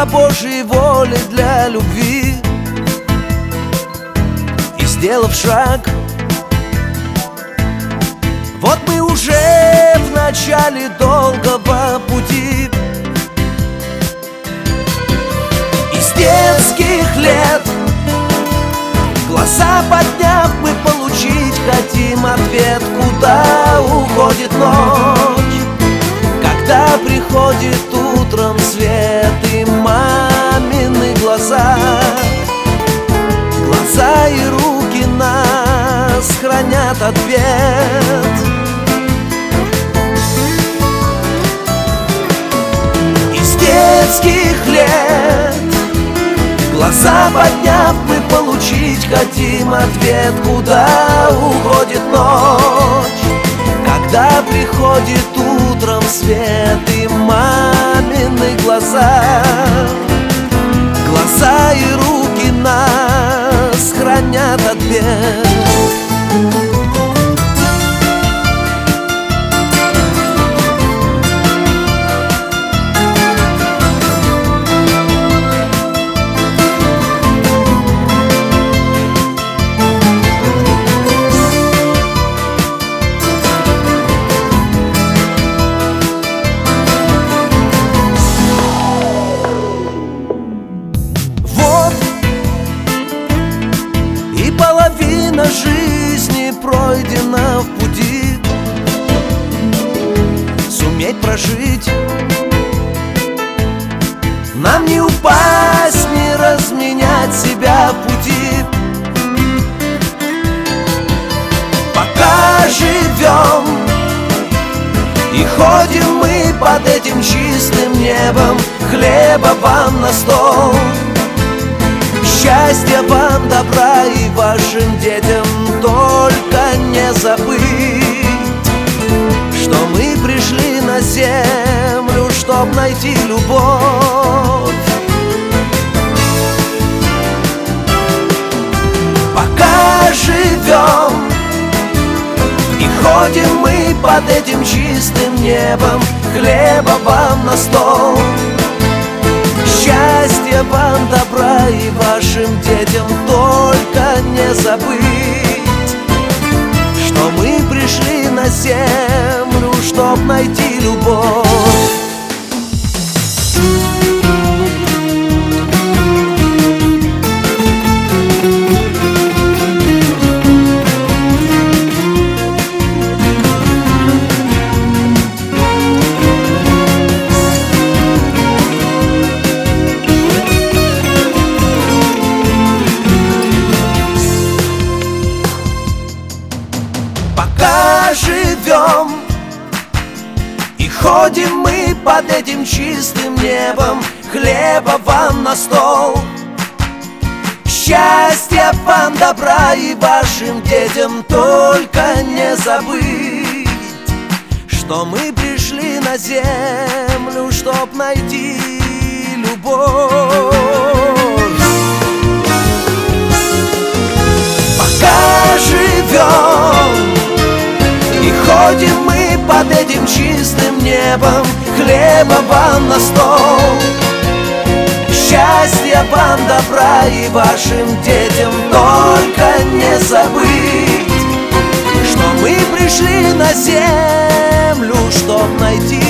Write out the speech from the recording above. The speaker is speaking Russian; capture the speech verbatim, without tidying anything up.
по Божьей воле для любви. И сделав шаг, вот мы уже в начале долгого пути. Из детских лет, глаза подняв, мы получить хотим ответ, куда уходит ночь, когда приходит утром свет. И мамины глаза, глаза и руки нас хранят от бед. Из детских лет, глаза подняв, мы получить хотим ответ, куда уходит ночь, когда приходит утром свет. И мамины глаза, глаза и руки нас хранят от бед. Половина жизни пройдена в пути. Суметь прожить, нам не упасть, не разменять себя в пути. Пока живем и ходим мы под этим чистым небом, хлеба вам на стол, счастья вам, добра и вашим детям. Только не забыть, что мы пришли на землю, чтоб найти любовь. Пока живем и ходим мы под этим чистым небом, хлеба вам на стол, счастья вам, добра и вашим детям. Только не забыть, что мы пришли на землю, чтоб найти любовь. Пока живем и ходим мы под этим чистым небом, хлеба вам на стол, счастья вам, добра и вашим детям. Только не забыть, что мы пришли на землю, чтоб найти любовь. Пока живем и ходим мы под этим чистым небом, хлеба вам на стол, счастья вам, добра и вашим детям. Только не забыть, что мы пришли на землю, чтоб найти